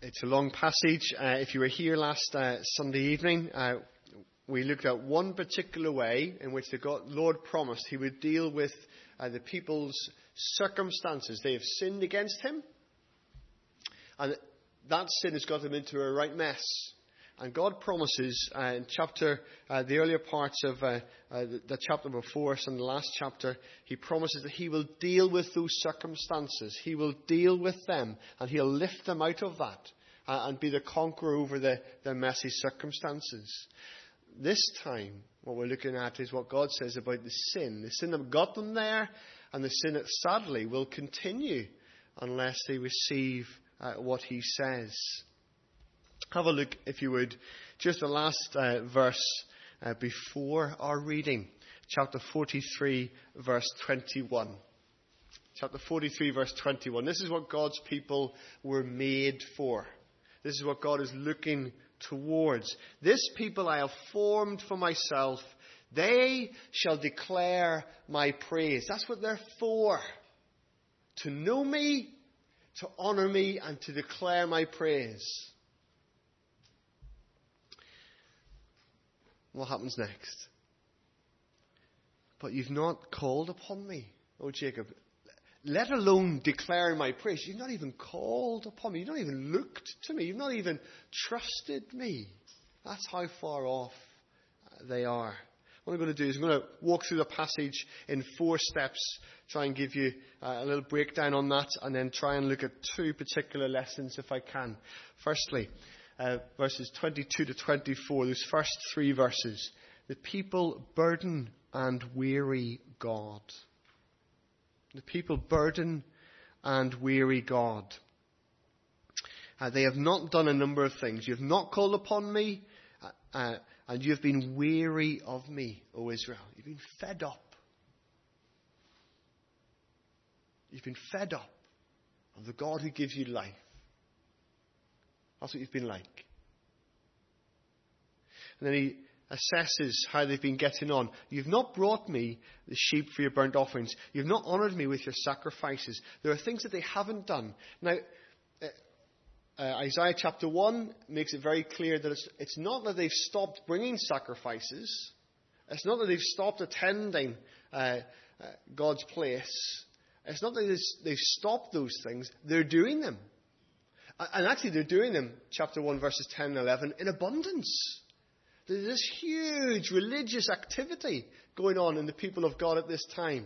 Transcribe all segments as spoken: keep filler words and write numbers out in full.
It's a long passage. Uh, if you were here last uh, Sunday evening, uh, we looked at one particular way in which the God, Lord promised he would deal with uh, the people's circumstances. They have sinned against him, and that sin has got them into a right mess. And God promises uh, in chapter, uh, the earlier parts of uh, uh, the, the chapter before us and the last chapter, he promises that he will deal with those circumstances. He will deal with them and he'll lift them out of that uh, and be the conqueror over the, the messy circumstances. This time, what we're looking at is what God says about the sin. The sin that got them there and the sin that sadly will continue unless they receive uh, what he says. Have a look, if you would, just the last uh, verse uh, before our reading. Chapter forty-three, verse twenty-one. Chapter forty-three, verse twenty-one. This is what God's people were made for. This is what God is looking towards. This people I have formed for myself. They shall declare my praise. That's what they're for. To know me, to honour me, and to declare my praise. What happens next? But you've not called upon me, O Jacob. Let alone declaring my praise. You've not even called upon me. You've not even looked to me. You've not even trusted me. That's how far off they are. What I'm going to do is I'm going to walk through the passage in four steps, try and give you a little breakdown on that, and then try and look at two particular lessons if I can. Firstly, Uh, verses twenty-two to twenty-four, those first three verses. The people burden and weary God. The people burden and weary God. Uh, they have not done a number of things. You have not called upon me, uh, uh, and you have been weary of me, O Israel. You've been fed up. You've been fed up of the God who gives you life. That's what you've been like. And then he assesses how they've been getting on. You've not brought me the sheep for your burnt offerings. You've not honoured me with your sacrifices. There are things that they haven't done. Now, uh, uh, Isaiah chapter one makes it very clear that it's, it's not that they've stopped bringing sacrifices. It's not that they've stopped attending uh, uh, God's place. It's not that they've, they've stopped those things. They're doing them. And actually they're doing them, chapter one, verses ten and eleven, in abundance. There's this huge religious activity going on in the people of God at this time.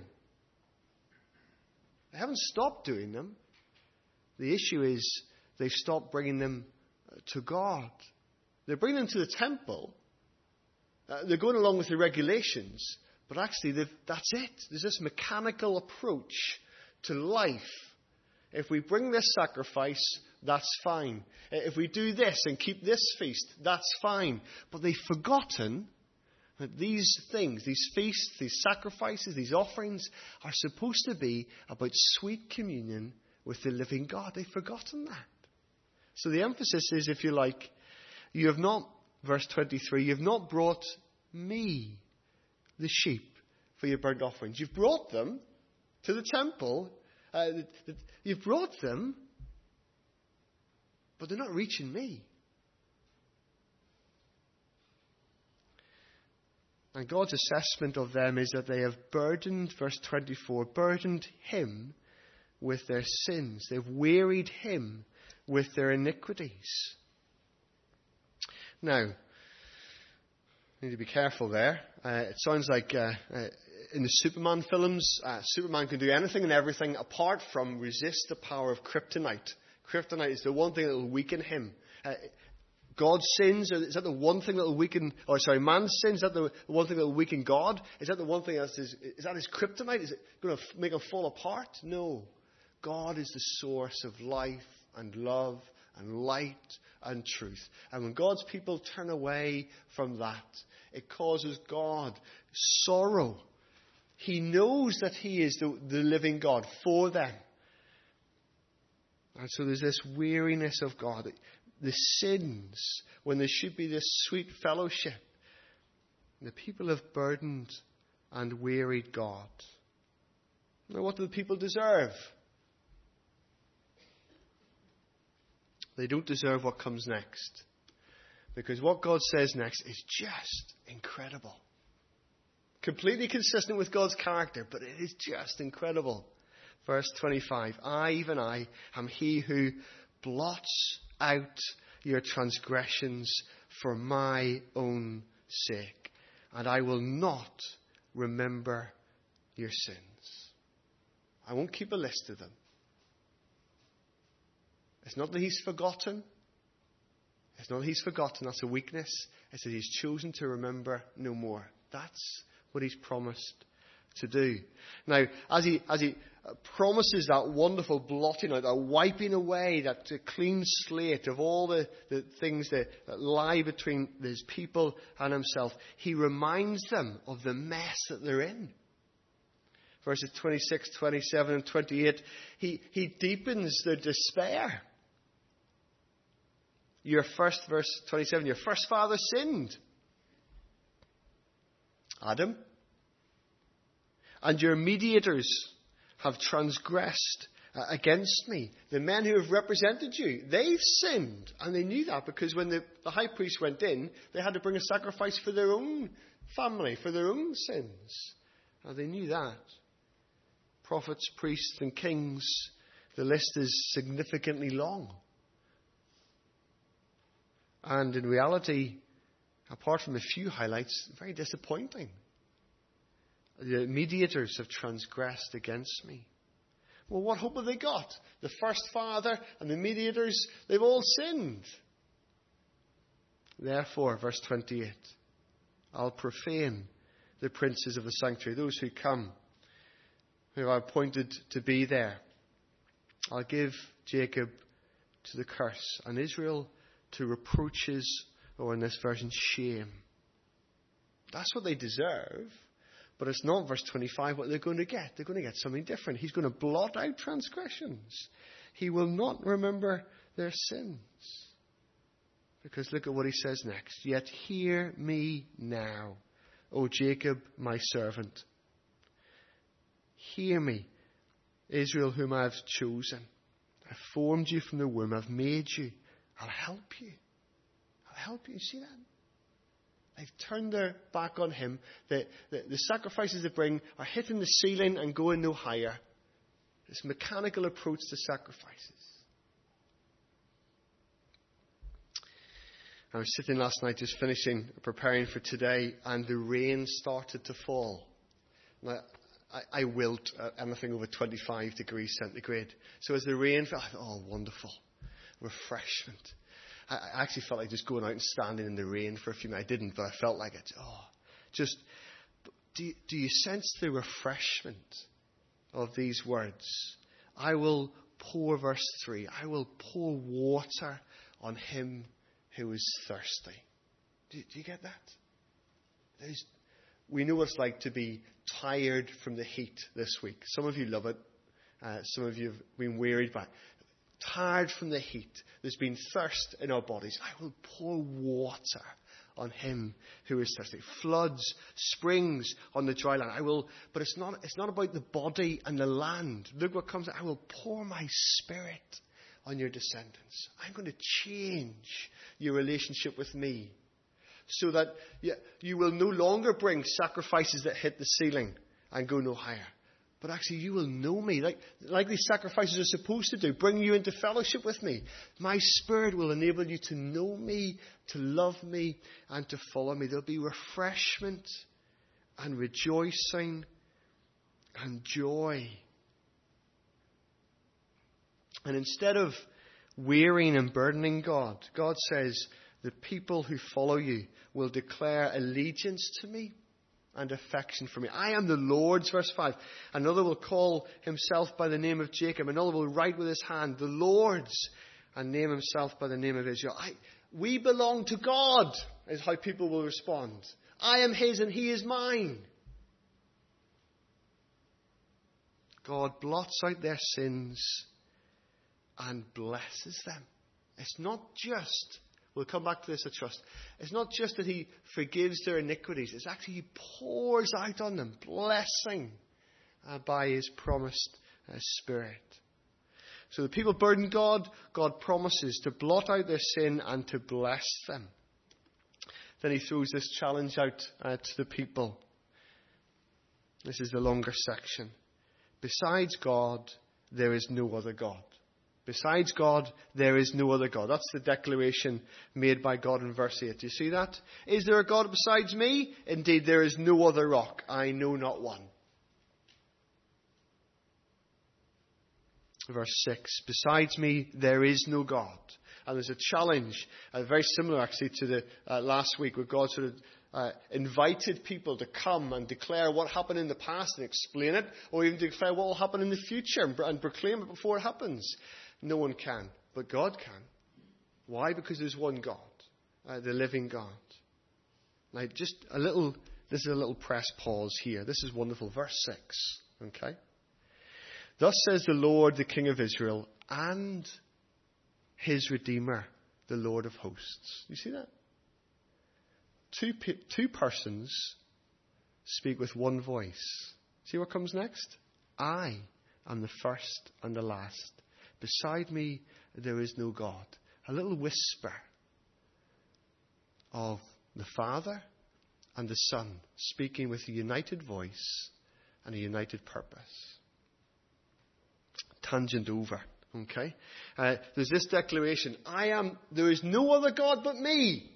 They haven't stopped doing them. The issue is they've stopped bringing them to God. They're bringing them to the temple. Uh, they're going along with the regulations. But actually, that's it. There's this mechanical approach to life. If we bring this sacrifice, that's fine. If we do this and keep this feast, that's fine. But they've forgotten that these things, these feasts, these sacrifices, these offerings are supposed to be about sweet communion with the living God. They've forgotten that. So the emphasis is, if you like, you have not, verse twenty-three, you have not brought me, the sheep, for your burnt offerings. You've brought them to the temple. Uh, you've brought them, but they're not reaching me. And God's assessment of them is that they have burdened, verse twenty-four, burdened him with their sins. They've wearied him with their iniquities. Now, I need to be careful there. Uh, it sounds like uh, uh, in the Superman films, uh, Superman can do anything and everything apart from resist the power of kryptonite. Kryptonite is the one thing that will weaken him. Uh, God's sins, is that the one thing that will weaken, or sorry, man's sins, is that the one thing that will weaken God? Is that the one thing that's his, is that his kryptonite? Is it going to make him fall apart? No. God is the source of life and love and light and truth. And when God's people turn away from that, it causes God sorrow. He knows that he is the, the living God for them. And so there's this weariness of God. The sins, when there should be this sweet fellowship. The people have burdened and wearied God. Now, what do the people deserve? They don't deserve what comes next. Because what God says next is just incredible. Completely consistent with God's character, but it is just incredible. Verse twenty-five, I, even I, am he who blots out your transgressions for my own sake, and I will not remember your sins. I won't keep a list of them. It's not that he's forgotten. It's not that he's forgotten. That's a weakness. It's that he's chosen to remember no more. That's what he's promised to do. Now, as he as he promises that wonderful blotting out, that wiping away, that clean slate of all the, the things that, that lie between his people and himself, he reminds them of the mess that they're in. Verses twenty-six, twenty-seven, and twenty-eight, he, he deepens their despair. Your first, verse twenty-seven, your first father sinned, Adam, and your mediators have transgressed against me. The men who have represented you, they've sinned. And they knew that because when the, the high priest went in, they had to bring a sacrifice for their own family, for their own sins. And they knew that. Prophets, priests, and kings, the list is significantly long. And in reality, apart from a few highlights, very disappointing. The mediators have transgressed against me. Well, what hope have they got? The first father and the mediators, they've all sinned. Therefore, verse twenty-eight, I'll profane the princes of the sanctuary, those who come, who are appointed to be there. I'll give Jacob to the curse and Israel to reproaches, or in this version, shame. That's what they deserve. But it's not, verse twenty-five, what they're going to get. They're going to get something different. He's going to blot out transgressions. He will not remember their sins. Because look at what he says next. Yet hear me now, O Jacob, my servant. Hear me, Israel, whom I have chosen. I formed you from the womb. I've made you. I'll help you. I'll help you. You see that? They've turned their back on him. The, the, the sacrifices they bring are hitting the ceiling and going no higher. This mechanical approach to sacrifices. I was sitting last night just finishing, preparing for today, and the rain started to fall. Now, I, I wilt at anything over twenty-five degrees centigrade. So as the rain fell, I thought, oh, wonderful. Refreshment. I actually felt like just going out and standing in the rain for a few minutes. I didn't, but I felt like it. Oh, just, do you, do you sense the refreshment of these words? I will pour, verse three, I will pour water on him who is thirsty. Do, do you get that? There's, we know what it's like to be tired from the heat this week. Some of you love it. Uh, some of you have been wearied by it. Tired from the heat. There's been thirst in our bodies. I will pour water on him who is thirsty. Floods, springs on the dry land. I will, but it's not, it's not about the body and the land. Look what comes. I will pour my spirit on your descendants. I'm going to change your relationship with me so that you, you will no longer bring sacrifices that hit the ceiling and go no higher. But actually, you will know me, like, like these sacrifices are supposed to do, bring you into fellowship with me. My Spirit will enable you to know me, to love me, and to follow me. There'll be refreshment and rejoicing and joy. And instead of wearying and burdening God, God says, the people who follow you will declare allegiance to me and affection for me. I am the Lord's, verse five. Another will call himself by the name of Jacob. Another will write with his hand, the Lord's, and name himself by the name of Israel. I, we belong to God, is how people will respond. I am his and he is mine. God blots out their sins and blesses them. It's not just... We'll come back to this, I trust. It's not just that he forgives their iniquities. It's actually he pours out on them blessing uh, by his promised uh, Spirit. So the people burden God. God promises to blot out their sin and to bless them. Then he throws this challenge out uh, to the people. This is the longer section. Besides God, there is no other God. Besides God, there is no other God. That's the declaration made by God in verse eight. Do you see that? Is there a God besides me? Indeed, there is no other rock. I know not one. Verse six. Besides me, there is no God. And there's a challenge, uh, very similar actually to the uh, last week, where God sort of uh, invited people to come and declare what happened in the past and explain it, or even declare what will happen in the future and, and proclaim it before it happens. No one can, but God can. Why? Because there's one God, uh, the living God. Now, just a little, this is a little press pause here. This is wonderful. Verse six, okay? Thus says the Lord, the King of Israel, and his Redeemer, the Lord of hosts. You see that? Two, pe- two persons speak with one voice. See what comes next? I am the first and the last. Beside me, there is no God. A little whisper of the Father and the Son speaking with a united voice and a united purpose. Tangent over. Okay? Uh, there's this declaration. I am, there is no other God but me.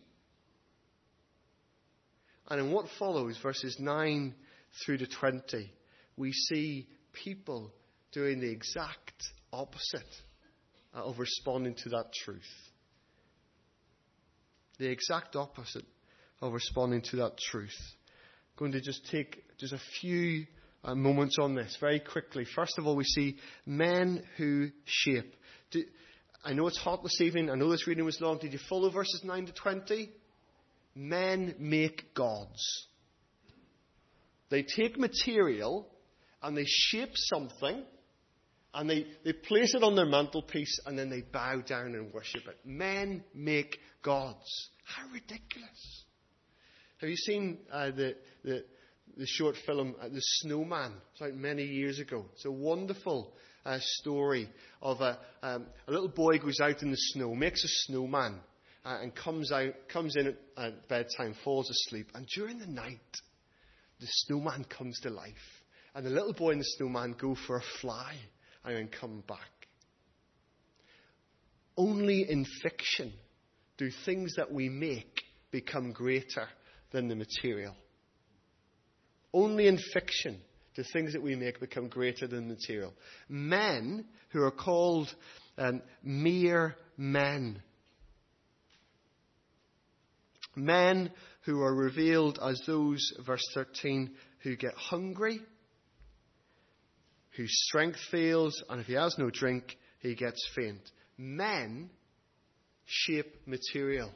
And in what follows, verses nine through to twenty, we see people doing the exact opposite uh, of responding to that truth. The exact opposite of responding to that truth. I'm going to just take just a few uh, moments on this very quickly. First of all, we see men who shape. Do, I know it's hot this evening. I know this reading was long. Did you follow verses nine to twenty? Men make gods. They take material and they shape something and they, they place it on their mantelpiece and then they bow down and worship it. Men make gods. How ridiculous. Have you seen uh, the, the, the short film uh, The Snowman? It's out many years ago. It's a wonderful uh, story of a, um, a little boy goes out in the snow, makes a snowman. Uh, and comes out, comes in at, at bedtime, falls asleep, and during the night, the snowman comes to life, and the little boy and the snowman go for a fly, and then come back. Only in fiction do things that we make become greater than the material. Only in fiction do things that we make become greater than the material. Men who are called um, mere men. Men who are revealed as those, verse thirteen, who get hungry, whose strength fails, and if he has no drink, he gets faint. Men shape material.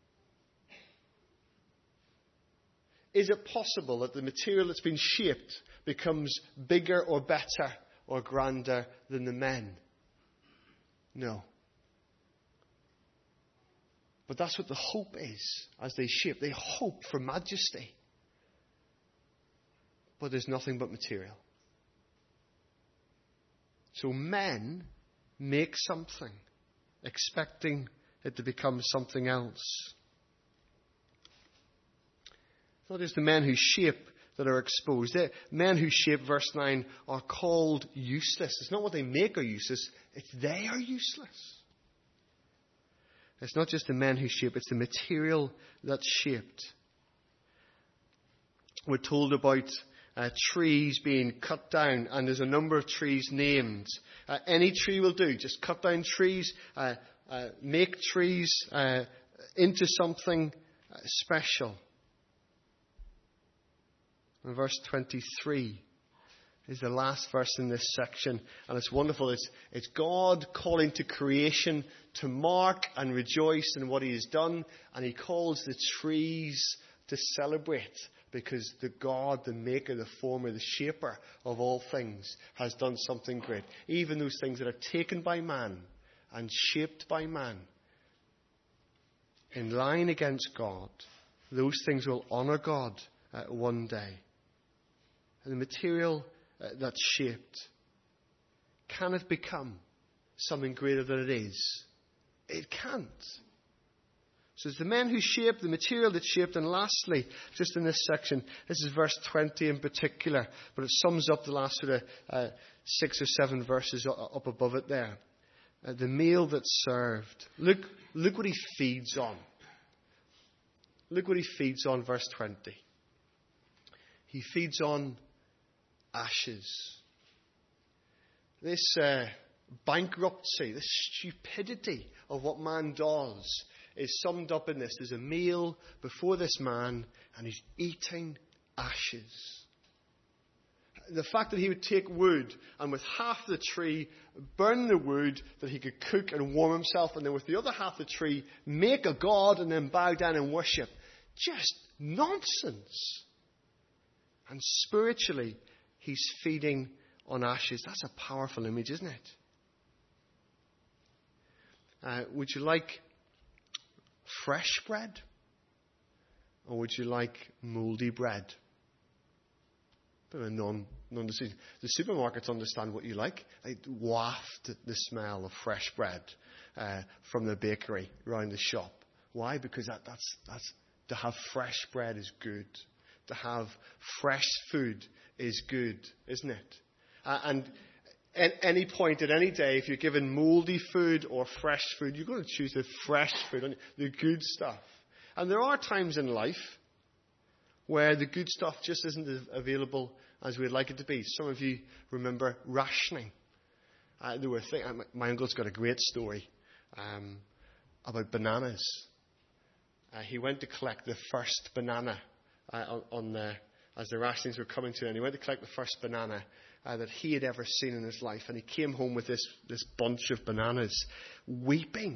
Is it possible that the material that's been shaped becomes bigger or better or grander than the men? No. But that's what the hope is as they shape. They hope for majesty. But there's nothing but material. So men make something, expecting it to become something else. It's not just the men who shape that are exposed. The men who shape, verse nine, are called useless. It's not what they make are useless, it's they are useless. It's not just the men who shape, it's the material that's shaped. We're told about uh, trees being cut down, and there's a number of trees named. Uh, any tree will do. Just cut down trees, uh, uh, make trees uh, into something uh, special. And verse twenty-three is the last verse in this section, and it's wonderful. It's, it's God calling to creation to mark and rejoice in what he has done, and he calls the trees to celebrate because the God, the maker, the former, the shaper of all things has done something great. Even those things that are taken by man and shaped by man in line against God, those things will honour God uh, one day. And the material uh, that's shaped, can it become something greater than it is? It can't. So it's the men who shaped, the material that shaped, and lastly, just in this section, this is verse twenty in particular, but it sums up the last sort of uh, six or seven verses up above it there. Uh, the meal that's served. Look, look what he feeds on. Look what he feeds on, verse twenty. He feeds on ashes. This uh, bankruptcy, this stupidity of what man does is summed up in this. There's a meal before this man, and he's eating ashes. The fact that he would take wood and with half the tree burn the wood that he could cook and warm himself, and then with the other half of the tree make a god and then bow down and worship. Just nonsense. And spiritually, he's feeding on ashes. That's a powerful image, isn't it? Uh, would you like fresh bread? Or would you like mouldy bread? Bit of a non, non-decision. The supermarkets understand what you like. They waft the smell of fresh bread uh, from the bakery around the shop. Why? Because that, that's, that's to have fresh bread is good. To have fresh food is good, isn't it? Uh, and at any point, at any day, if you're given mouldy food or fresh food, you're going to choose the fresh food, the good stuff. And there are times in life where the good stuff just isn't available as we'd like it to be. Some of you remember rationing. Uh, there were th- my, my uncle's got a great story um, about bananas. Uh, he went to collect the first banana uh, on, on the, as the rationings were coming to, and he went to collect the first banana uh, that he had ever seen in his life. And he came home with this, this bunch of bananas, weeping.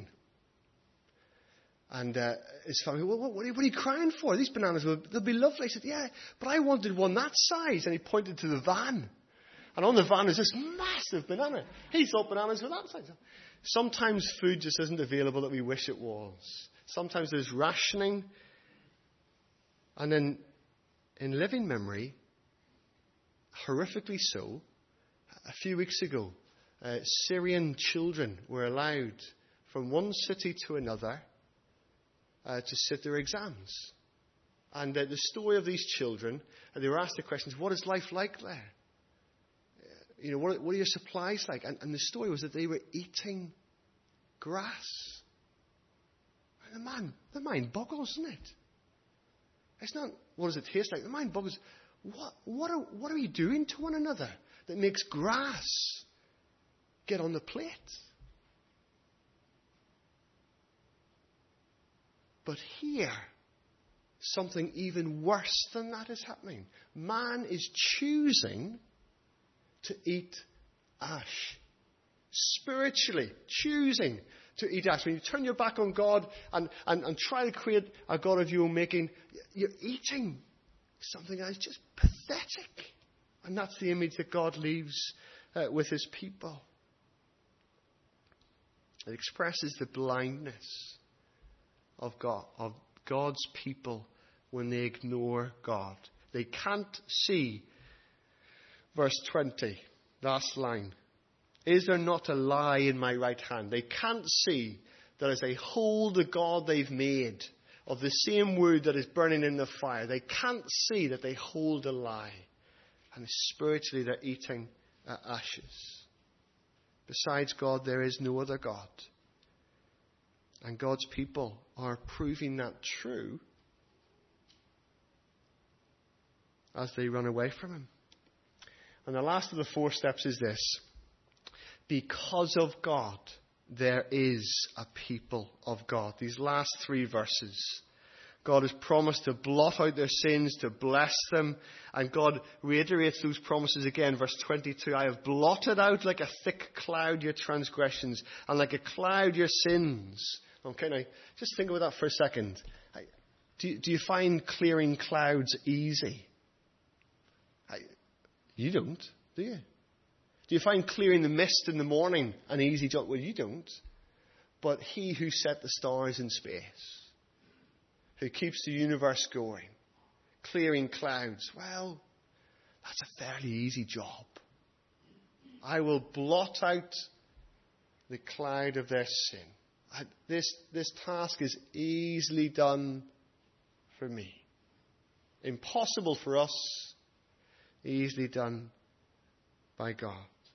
And uh, his family, well, what, what, are you, what are you crying for? These bananas, will, they'll be lovely. He said, yeah, but I wanted one that size. And he pointed to the van. And on the van is this massive banana. He thought bananas were that size. Sometimes food just isn't available that we wish it was. Sometimes there's rationing. And then in living memory, horrifically so, a few weeks ago, uh, Syrian children were allowed from one city to another Uh, to sit their exams. And uh, the story of these children, uh, they were asked the questions, what is life like there? Uh, you know, what, what are your supplies like? And, and the story was that they were eating grass. And the, man, the mind boggles, isn't it? It's not, what does it taste like? The mind boggles. What, what, are, what are we doing to one another that makes grass get on the plate? But here, something even worse than that is happening. Man is choosing to eat ash. Spiritually, choosing to eat ash. When you turn your back on God and, and, and try to create a God of your own making, you're eating something that is just pathetic. And that's the image that God leaves uh, with his people. It expresses the blindness of God, of God's people when they ignore God. They can't see. Verse twenty, last line. Is there not a lie in my right hand? They can't see that as they hold the God they've made of the same wood that is burning in the fire, they can't see that they hold a lie. And spiritually they're eating uh, ashes. Besides God, there is no other God. And God's people are proving that true as they run away from him. And the last of the four steps is this. Because of God, there is a people of God. These last three verses. God has promised to blot out their sins, to bless them. And God reiterates those promises again. Verse twenty-two, I have blotted out like a thick cloud your transgressions, and like a cloud your sins. Okay, now, just think about that for a second. Do you, do you find clearing clouds easy? I, you don't, do you? Do you find clearing the mist in the morning an easy job? Well, you don't. But he who set the stars in space, who keeps the universe going, clearing clouds, well, that's a fairly easy job. I will blot out the cloud of their sin. I, this, this task is easily done for me. Impossible for us, easily done by God.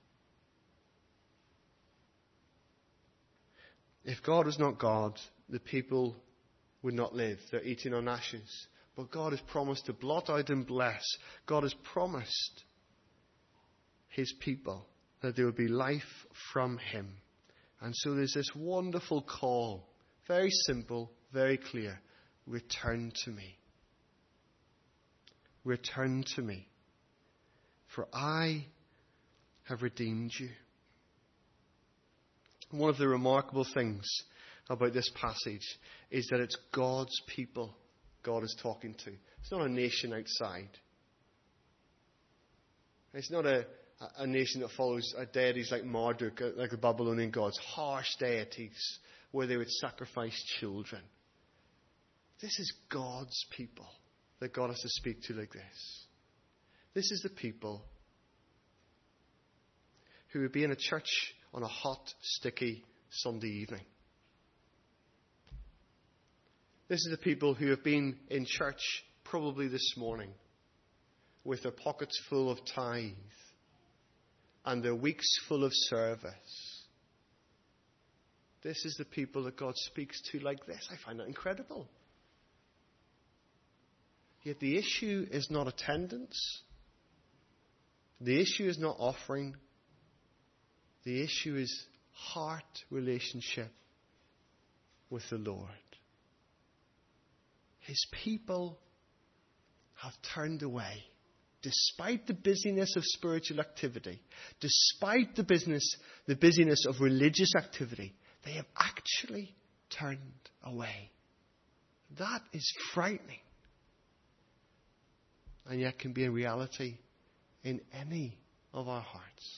If God was not God, the people would not live. They're eating on ashes. But God has promised to blot out and bless. God has promised his people that there will be life from him. And so there's this wonderful call. Very simple, very clear. Return to me. Return to me. For I have redeemed you. One of the remarkable things about this passage is that it's God's people God is talking to. It's not a nation outside. It's not a, a nation that follows deities like Marduk, like the Babylonian gods, harsh deities where they would sacrifice children. This is God's people that God has to speak to like this. This is the people who would be in a church on a hot, sticky Sunday evening. This is the people who have been in church probably this morning with their pockets full of tithe and their weeks full of service. This is the people that God speaks to like this. I find that incredible. Yet the issue is not attendance. The issue is not offering. The issue is heart relationship with the Lord. His people have turned away. Despite the busyness of spiritual activity, despite the business, the busyness of religious activity, they have actually turned away. That is frightening. And yet can be a reality in any of our hearts.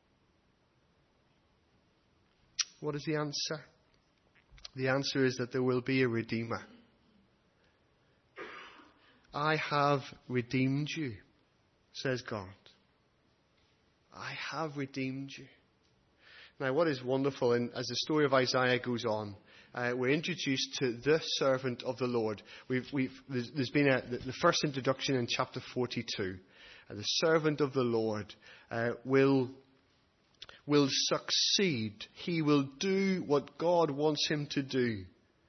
What is the answer? The answer is that there will be a Redeemer. I have redeemed you, says God. I have redeemed you. Now, what is wonderful, and as the story of Isaiah goes on, uh, we're introduced to the servant of the Lord. We've, we've, there's, there's been a, the, the first introduction in chapter forty-two. Uh, the servant of the Lord uh, will, will succeed. He will do what God wants him to do.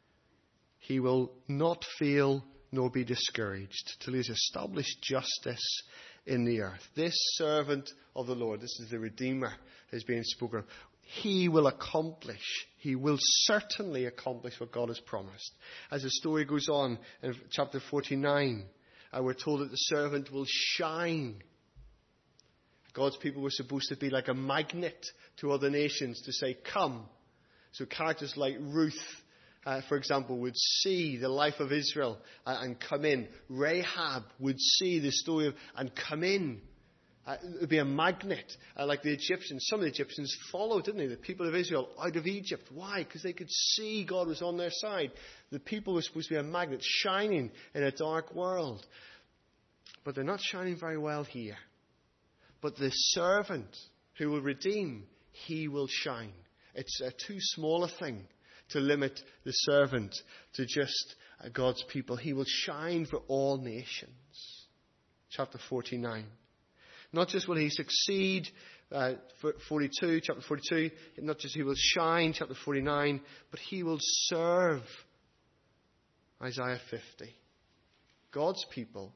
He will not fail nor be discouraged till he has established justice in the earth. This servant of the Lord, this is the Redeemer who's being spoken of. He will accomplish, he will certainly accomplish what God has promised. As the story goes on in chapter forty-nine, uh, we're told that the servant will shine. God's people were supposed to be like a magnet to other nations to say, come. So characters like Ruth, Uh, for example, would see the life of Israel uh, and come in. Rahab would see the story of and come in. Uh, it would be a magnet, uh, like the Egyptians. Some of the Egyptians followed, didn't they? The people of Israel out of Egypt. Why? Because they could see God was on their side. The people were supposed to be a magnet, shining in a dark world. But they're not shining very well here. But the servant who will redeem, he will shine. It's uh, too small a thing to limit the servant to just uh, God's people. He will shine for all nations. Chapter forty-nine. Not just will he succeed, uh, forty-two, chapter forty-two, not just he will shine, chapter forty-nine, but he will serve. Isaiah fifty. God's people,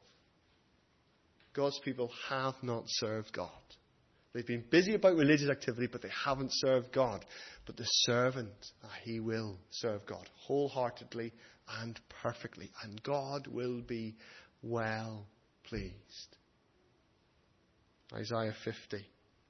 God's people have not served God. They've been busy about religious activity, but they haven't served God. But the servant, he will serve God wholeheartedly and perfectly. And God will be well pleased. Isaiah fifty.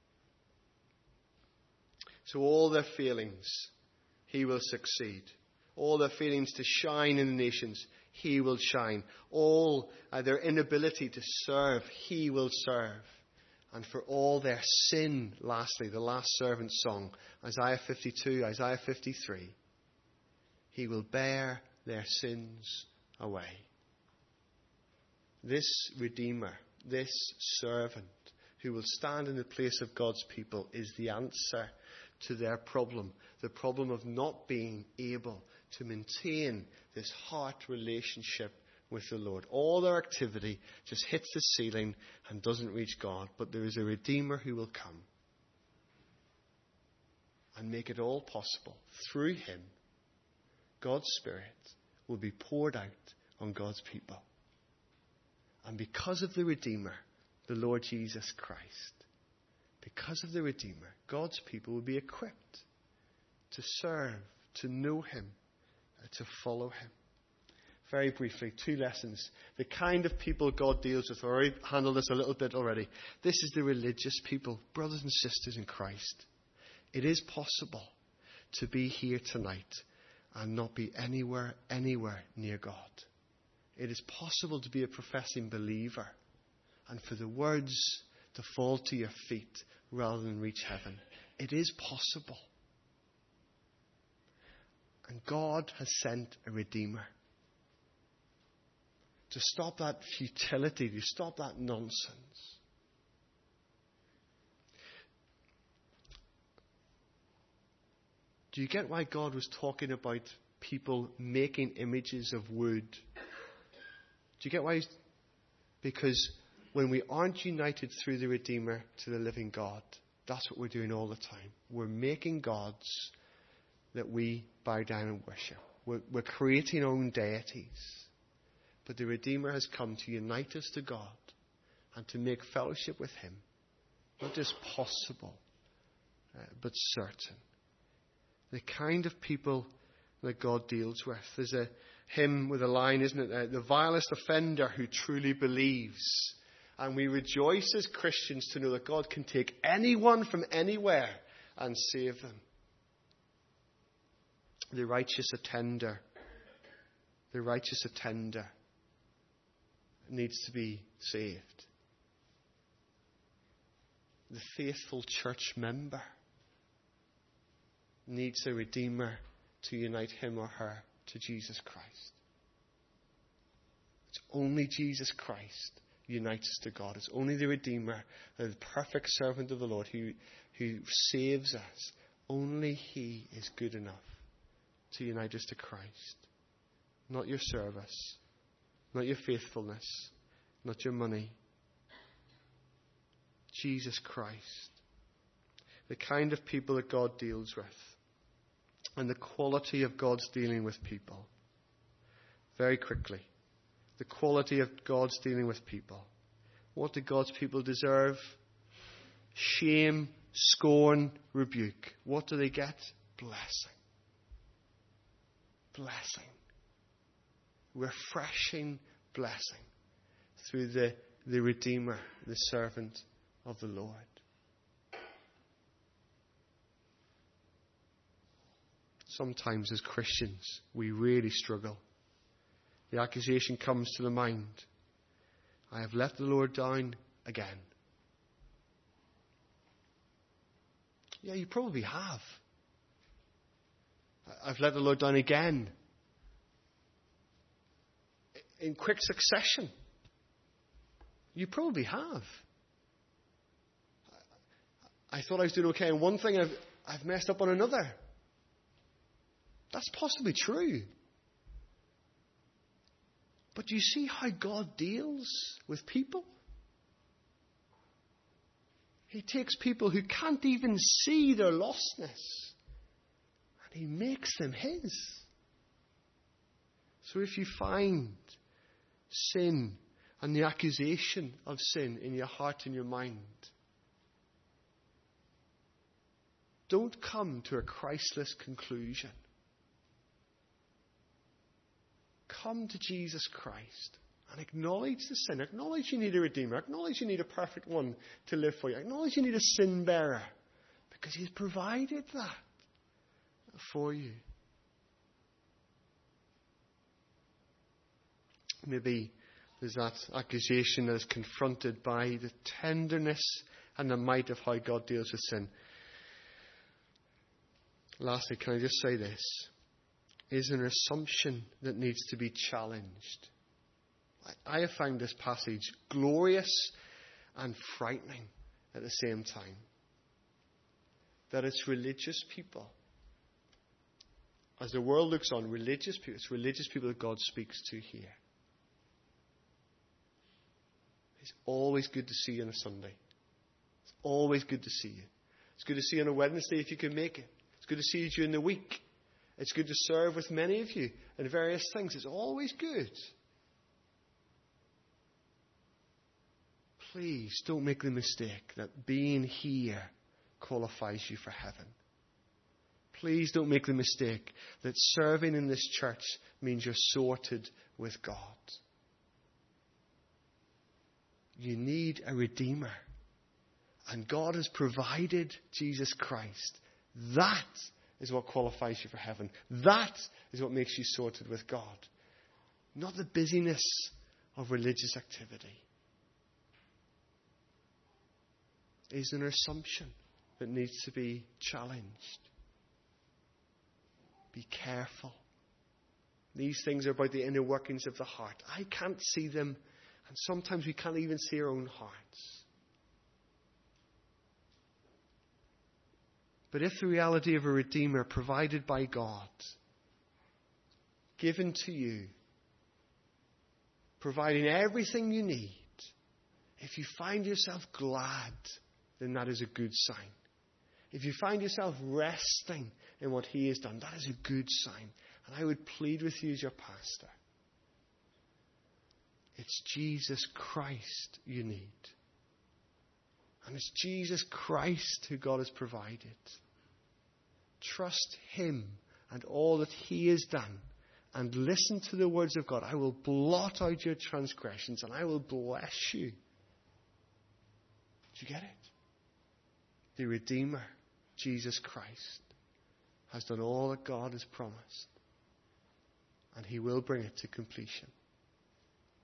So all their feelings, he will succeed. All their feelings to shine in the nations, he will shine. All uh, their inability to serve, he will serve. And for all their sin, lastly, the last servant's song, Isaiah fifty-two, Isaiah fifty-three, he will bear their sins away. This Redeemer, this servant, who will stand in the place of God's people, is the answer to their problem, the problem of not being able to maintain this heart relationship with the Lord. All their activity just hits the ceiling and doesn't reach God. But there is a Redeemer who will come and make it all possible. Through him, God's Spirit will be poured out on God's people. And because of the Redeemer, the Lord Jesus Christ, because of the Redeemer, God's people will be equipped to serve, to know him, to follow him. Very briefly, two lessons. The kind of people God deals with. I've already handled this a little bit already. This is the religious people, brothers and sisters in Christ. It is possible to be here tonight and not be anywhere, anywhere near God. It is possible to be a professing believer and for the words to fall to your feet rather than reach heaven. It is possible. And God has sent a Redeemer to stop that futility, to stop that nonsense. Do you get why God was talking about people making images of wood? Do you get why? He's, because when we aren't united through the Redeemer to the living God, that's what we're doing all the time. We're making gods that we bow down and worship. We're, we're creating our own deities. But the Redeemer has come to unite us to God and to make fellowship with him not just possible, uh, but certain. The kind of people that God deals with. There's a hymn with a line, isn't it? Uh, the vilest offender who truly believes. And we rejoice as Christians to know that God can take anyone from anywhere and save them. The righteous attender. The righteous attender needs to be saved. The faithful church member needs a Redeemer to unite him or her to Jesus Christ. It's only Jesus Christ unites us to God. It's only the Redeemer, the perfect servant of the Lord who, who saves us. Only he is good enough to unite us to Christ. Not your service, not your faithfulness, not your money. Jesus Christ. The kind of people that God deals with. And the quality of God's dealing with people. Very quickly. The quality of God's dealing with people. What do God's people deserve? Shame, scorn, rebuke. What do they get? Blessing. Blessing. Refreshing blessing. Through the, the Redeemer, the servant of the Lord. Sometimes as Christians, we really struggle. The accusation comes to the mind. I have let the Lord down again. Yeah, you probably have. I've let the Lord down again. In quick succession. You probably have. I thought I was doing okay on one thing, and I've, I've messed up on another. That's possibly true. But do you see how God deals with people? He takes people who can't even see their lostness, and he makes them his. So if you find sin and the accusation of sin in your heart and your mind, don't come to a Christless conclusion. Come to Jesus Christ and acknowledge the sin. Acknowledge you need a Redeemer. Acknowledge you need a perfect one to live for you. Acknowledge you need a sin bearer, because he's provided that for you. Maybe there's that accusation that is confronted by the tenderness and the might of how God deals with sin. Lastly, can I just say this? Is an assumption that needs to be challenged. I have found this passage glorious and frightening at the same time. that it's religious people. As the world looks on, religious people, it's religious people that God speaks to here. It's always good to see you on a Sunday. It's always good to see you. It's good to see you on a Wednesday if you can make it. It's good to see you during the week. It's good to serve with many of you in various things. It's always good. Please don't make the mistake that being here qualifies you for heaven. Please don't make the mistake that serving in this church means you're sorted with God. You need a Redeemer. And God has provided Jesus Christ. That is what qualifies you for heaven. That is what makes you sorted with God. Not the busyness of religious activity. It is an assumption that needs to be challenged. Be careful. These things are about the inner workings of the heart. I can't see them, and sometimes we can't even see our own hearts. But if the reality of a Redeemer provided by God, given to you, providing everything you need, if you find yourself glad, then that is a good sign. If you find yourself resting in what He has done, that is a good sign. And I would plead with you as your pastor. It's Jesus Christ you need. And it's Jesus Christ who God has provided. Trust Him and all that He has done. And listen to the words of God. I will blot out your transgressions and I will bless you. Do you get it? The Redeemer, Jesus Christ, has done all that God has promised. And He will bring it to completion.